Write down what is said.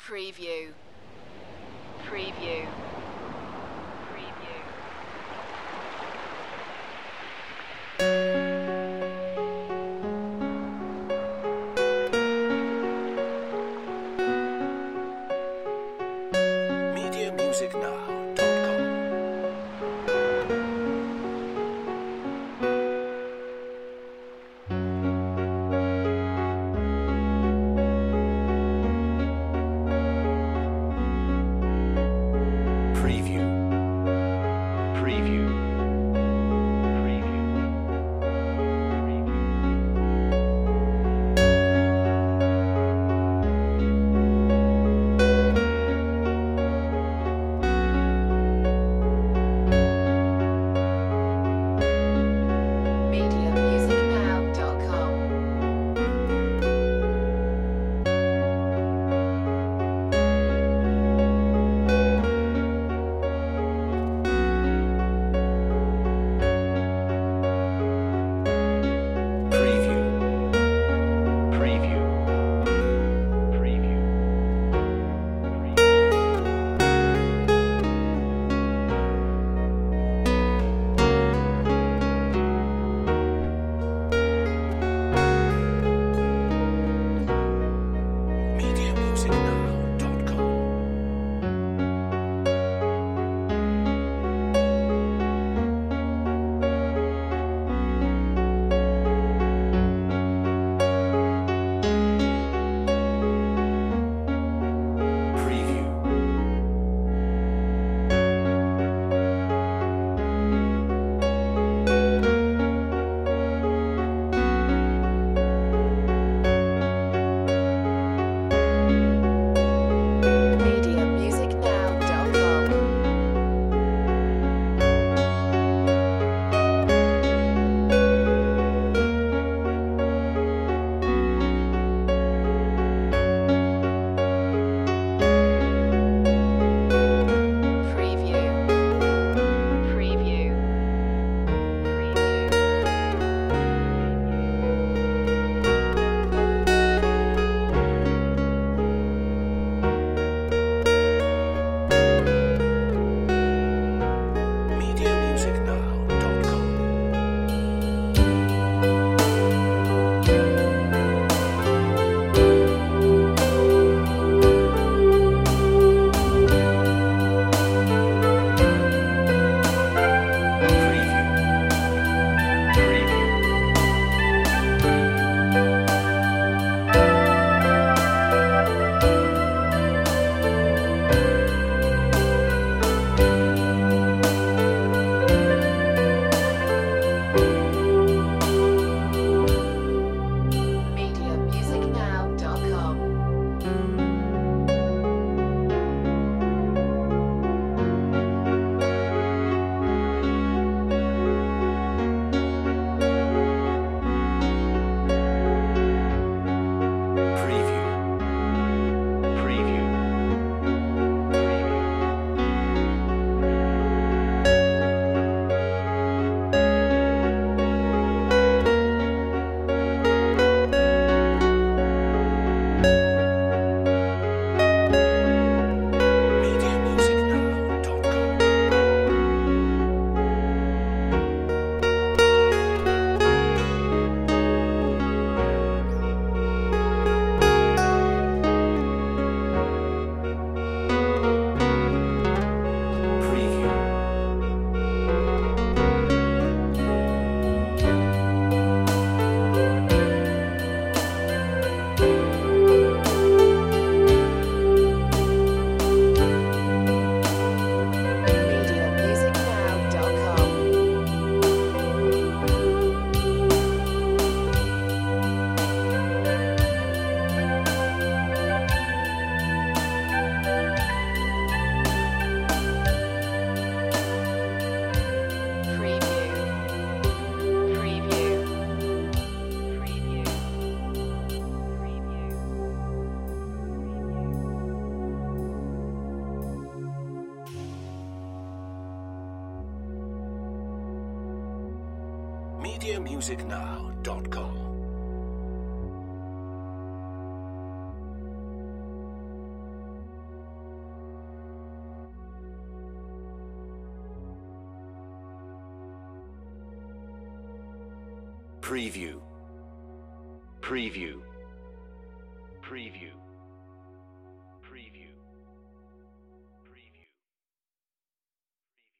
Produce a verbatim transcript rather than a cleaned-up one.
Preview. Preview. Preview. media music now dot com. Preview. Preview. Preview. media music now dot com. Preview. Preview. Preview. media music now dot com. Preview. media music now dot com. Preview. Preview. media music now dot com. Preview. Preview. media music now dot com. Preview. Preview. media music now dot com. Preview. media music now dot com. Preview. Preview. Preview. Preview. media music now dot com. Preview. Preview. Preview.